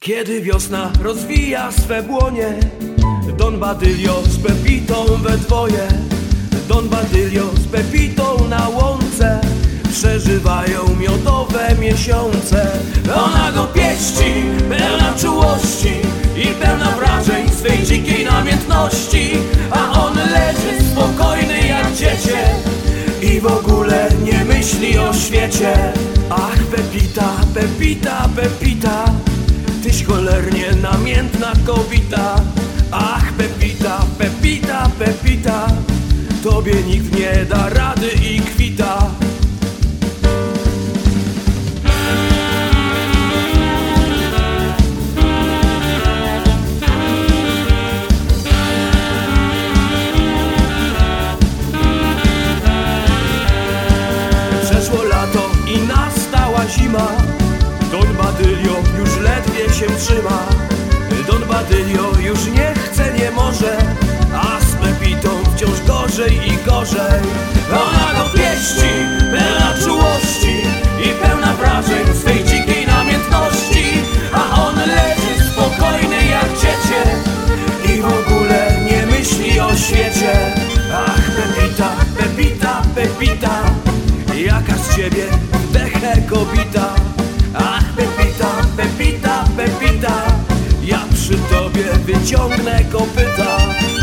Kiedy wiosna rozwija swe błonie, Don Badylio z Pepitą we dwoje, Don Badylio z Pepitą na łące przeżywają miodowe miesiące. Ona go pieści, pełna czułości i pełna wrażeń swej dzikiej namiętności, a on leży spokojny jak dziecię i w ogóle nie myśli o świecie. Ach, Pepita, Pepita, Pepita, tyś cholernie namiętna kobita. Ach, Pepita, Pepita, Pepita, tobie nikt nie da rady i kwita. Przeszło lato i nastała zima, Don Badylio już ledwie się trzyma. Don Badylio już nie chce, nie może, a z Pepitą wciąż gorzej i gorzej. Ona go pieści, pełna czułości i pełna wrażeń swej dzikiej namiętności, a on leży spokojny jak dziecię i w ogóle nie myśli o świecie. Ach, Pepita, Pepita, Pepita, jaka z ciebie dechę kobita. Ach, Pepita, Pepita, Pepita, ja przy tobie wyciągnę kopyta.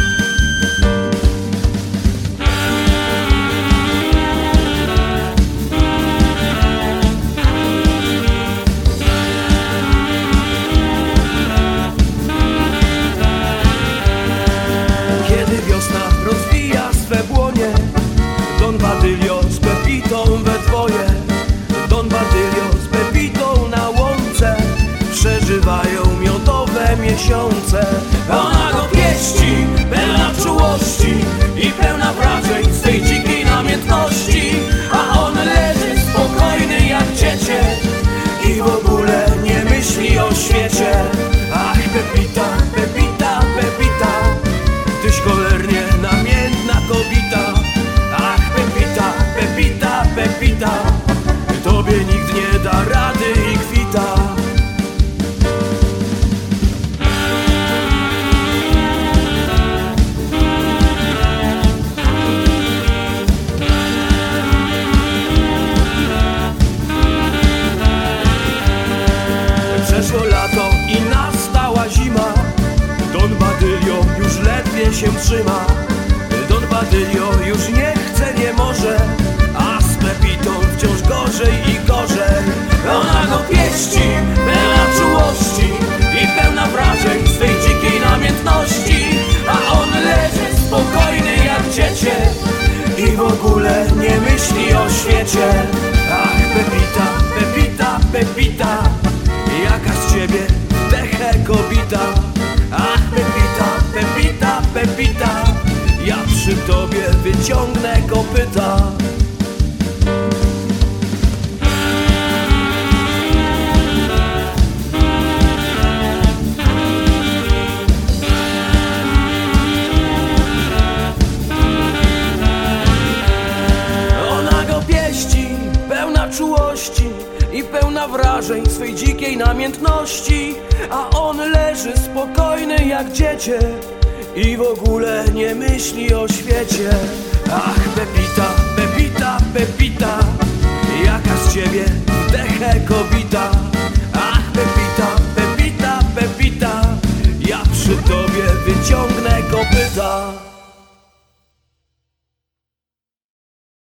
Kiedy wiosna rozwija swe błonie, Don Badylio z Pepitą we dwoje, Don Badylio z Pepitą na łące przeżywają miodowe miesiące. Ona go pieści, pełna czułości i pełna wrażeń swej dzikiej namiętności, a on leży spokojny jak dziecię i w ogóle nie myśli o świecie. Ach, Pepita, Pepita, Pepita, tyś cholernie namiętna kobita. Ach, Pepita, Pepita, Pepita, tobie nikt nie da rady i kwita. Przeszło lato i nastała zima, Don Badylio już ledwie się trzyma. Don Badylio już nie chce, nie może, a z Pepitą wciąż gorzej i gorzej. Ona go pieści, pełna czułości i pełna wrażeń swej dzikiej namiętności, a on leży spokojny jak dziecię i w ogóle nie myśli o świecie. Ach, Pepita, Pepita, Pepita, jaka z ciebie dechę kobita. Ach, Pepita, Pepita, Pepita, ja przy tobie wyciągnę kopyta. Ona go pieści, pełna czułości i pełna wrażeń swej dzikiej namiętności, a on leży spokojny jak dziecię i w ogóle nie myśli o świecie. Ach, Pepita, Pepita, Pepita, jaka z ciebie dechę kobita. Ach, Pepita, Pepita, Pepita, ja przy tobie wyciągnę